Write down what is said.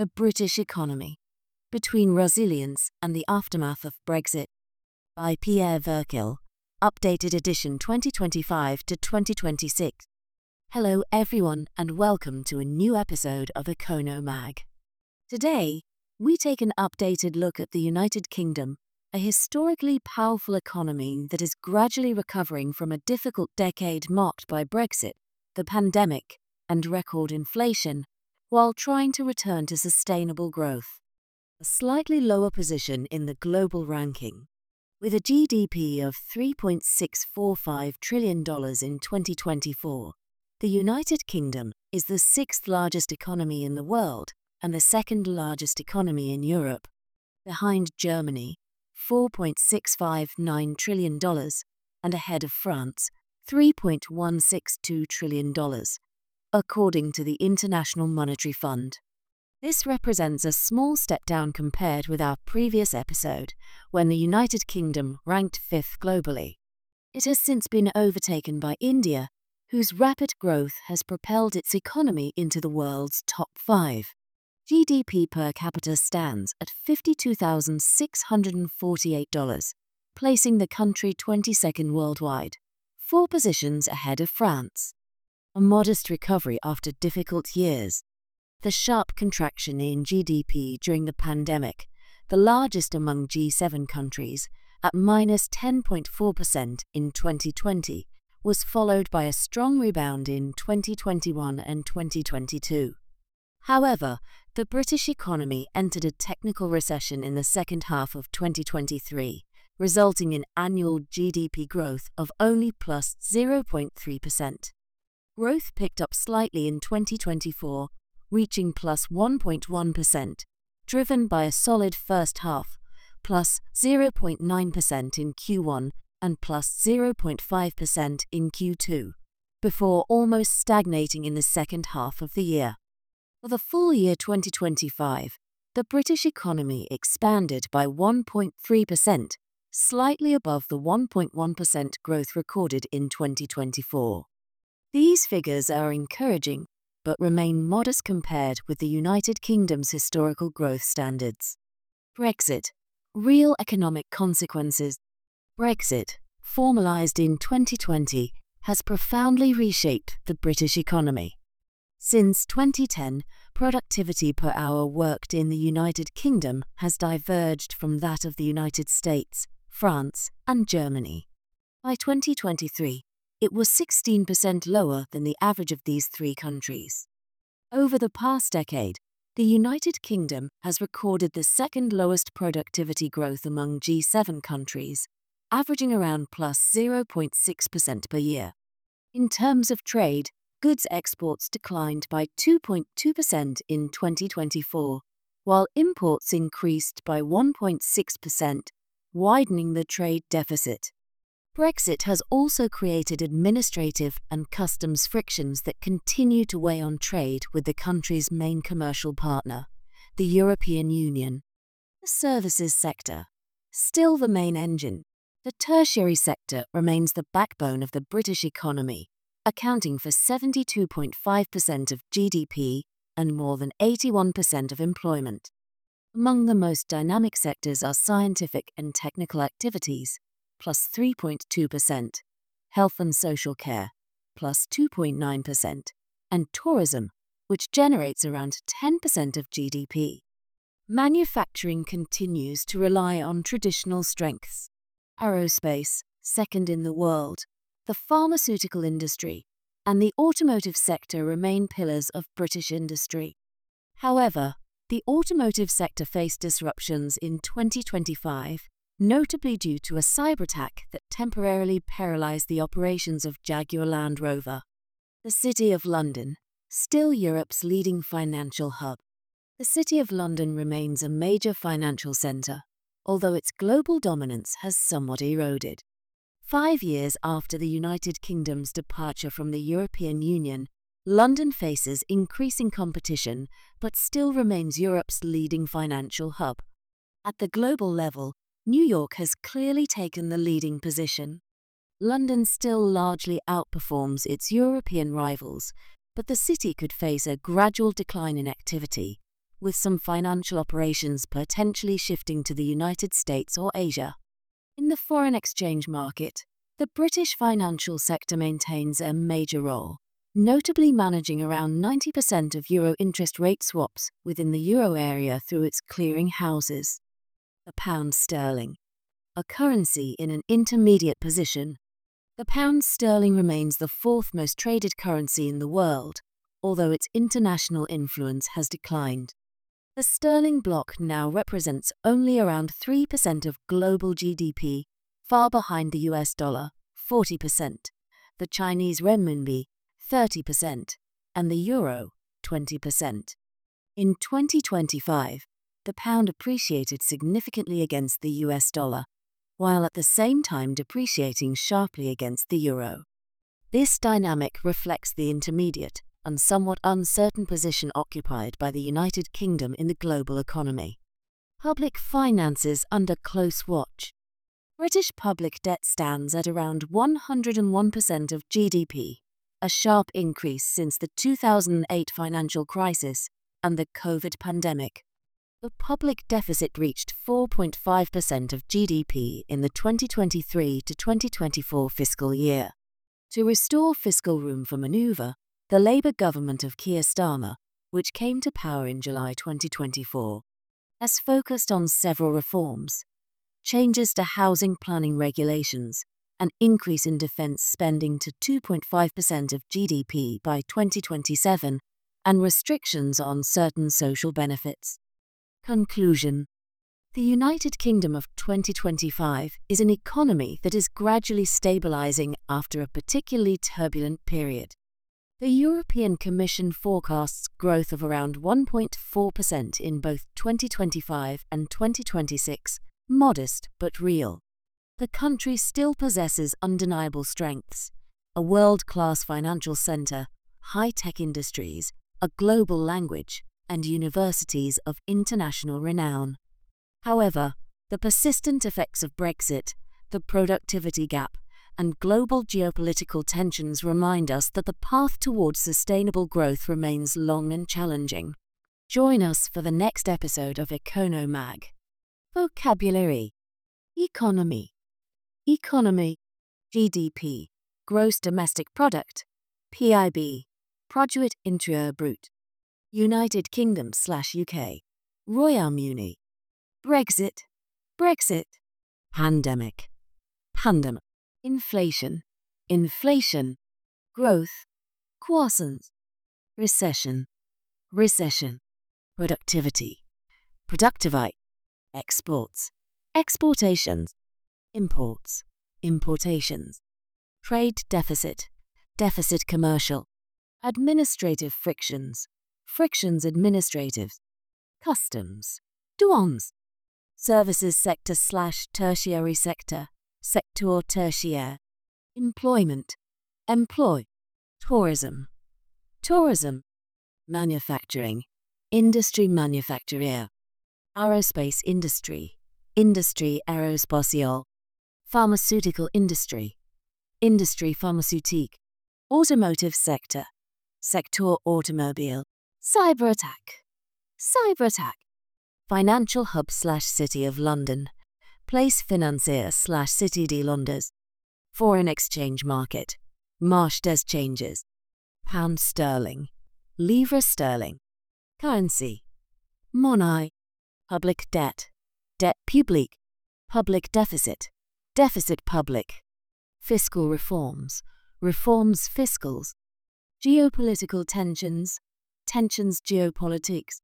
The British Economy, Between Resilience and the Aftermath of Brexit, by Pierre Verkil, updated edition 2025 to 2026. Hello everyone and welcome to a new episode of Econo Mag. Today, we take an updated look at the United Kingdom, a historically powerful economy that is gradually recovering from a difficult decade marked by Brexit, the pandemic, and record inflation, while trying to return to sustainable growth. A slightly lower position in the global ranking. With a GDP of $3.645 trillion in 2024, the United Kingdom is the sixth largest economy in the world and the second largest economy in Europe, behind Germany, $4.659 trillion, and ahead of France, $3.162 trillion, according to the International Monetary Fund. This represents a small step down compared with our previous episode, when the United Kingdom ranked fifth globally. It has since been overtaken by India, whose rapid growth has propelled its economy into the world's top 5. GDP per capita stands at $52,648, placing the country 22nd worldwide, 4 positions ahead of France. A modest recovery after difficult years. The sharp contraction in GDP during the pandemic, the largest among G7 countries, at minus 10.4% in 2020, was followed by a strong rebound in 2021 and 2022. However, the British economy entered a technical recession in the second half of 2023, resulting in annual GDP growth of only plus 0.3%. Growth picked up slightly in 2024, reaching plus 1.1%, driven by a solid first half, plus 0.9% in Q1 and plus 0.5% in Q2, before almost stagnating in the second half of the year. For the full year 2025, the British economy expanded by 1.3%, slightly above the 1.1% growth recorded in 2024. These figures are encouraging, but remain modest compared with the United Kingdom's historical growth standards. Brexit. Real economic consequences. Brexit, formalized in 2020, has profoundly reshaped the British economy. Since 2010, productivity per hour worked in the United Kingdom has diverged from that of the United States, France, and Germany. By 2023, it was 16% lower than the average of these 3 countries. Over the past decade, the United Kingdom has recorded the second lowest productivity growth among G7 countries, averaging around plus 0.6% per year. In terms of trade, goods exports declined by 2.2% in 2024, while imports increased by 1.6%, widening the trade deficit. Brexit has also created administrative and customs frictions that continue to weigh on trade with the country's main commercial partner, the European Union. The services sector, still the main engine. The tertiary sector remains the backbone of the British economy, accounting for 72.5% of GDP and more than 81% of employment. Among the most dynamic sectors are scientific and technical activities, plus 3.2%, health and social care, plus 2.9%, and tourism, which generates around 10% of GDP. Manufacturing continues to rely on traditional strengths. Aerospace, second in the world, the pharmaceutical industry, and the automotive sector remain pillars of British industry. However, the automotive sector faced disruptions in 2025, notably due to a cyber attack that temporarily paralyzed the operations of Jaguar Land Rover. The City of London, still Europe's leading financial hub. The City of London remains a major financial centre, although its global dominance has somewhat eroded. 5 years after the United Kingdom's departure from the European Union, London faces increasing competition but still remains Europe's leading financial hub. At the global level, New York has clearly taken the leading position. London still largely outperforms its European rivals, but the city could face a gradual decline in activity, with some financial operations potentially shifting to the United States or Asia. In the foreign exchange market, the British financial sector maintains a major role, notably managing around 90% of euro interest rate swaps within the euro area through its clearing houses. The pound sterling, a currency in an intermediate position. The pound sterling remains the fourth most traded currency in the world, although its international influence has declined. The sterling bloc now represents only around 3% of global GDP, far behind the US dollar, 40%, the Chinese renminbi, 30%, and the euro, 20%. In 2025, the pound appreciated significantly against the US dollar, while at the same time depreciating sharply against the euro. This dynamic reflects the intermediate and somewhat uncertain position occupied by the United Kingdom in the global economy. Public finances under close watch. British public debt stands at around 101% of GDP, a sharp increase since the 2008 financial crisis and the COVID pandemic. The public deficit reached 4.5% of GDP in the 2023 to 2024 fiscal year. To restore fiscal room for manoeuvre, the Labour government of Keir Starmer, which came to power in July 2024, has focused on several reforms: changes to housing planning regulations, an increase in defence spending to 2.5% of GDP by 2027, and restrictions on certain social benefits. Conclusion. The United Kingdom of 2025 is an economy that is gradually stabilizing after a particularly turbulent period. The European Commission forecasts growth of around 1.4% in both 2025 and 2026, modest but real. The country still possesses undeniable strengths: a world-class financial center, high-tech industries, a global language, and universities of international renown. However, the persistent effects of Brexit, the productivity gap, and global geopolitical tensions remind us that the path towards sustainable growth remains long and challenging. Join us for the next episode of EconoMag. Vocabulary: economy, economy, GDP, gross domestic product, PIB, produit intérieur brut, United Kingdom/UK, Royaume-Uni, Brexit, Brexit, pandemic, pandemic, inflation, inflation, growth, croissance, recession, recession, productivity, productivite, exports, exportations, imports, importations, trade deficit, deficit commercial, administrative frictions, frictions administrative, customs, douanes, services sector/tertiary sector, sector tertiaire, employment, employ, tourism, tourism, manufacturing, industrie manufacturière, aerospace industry, industrie aérospatiale, pharmaceutical industry, industrie pharmaceutique, automotive sector, sector automobile, cyber attack, cyber attack, financial hub/city of London, place financière/cité de Londres, foreign exchange market, marché des changes, pound sterling, livre sterling, currency, monnaie, public debt, debt public, public deficit, deficit public, fiscal reforms, reforms fiscals, geopolitical tensions, tensions geopolitiques,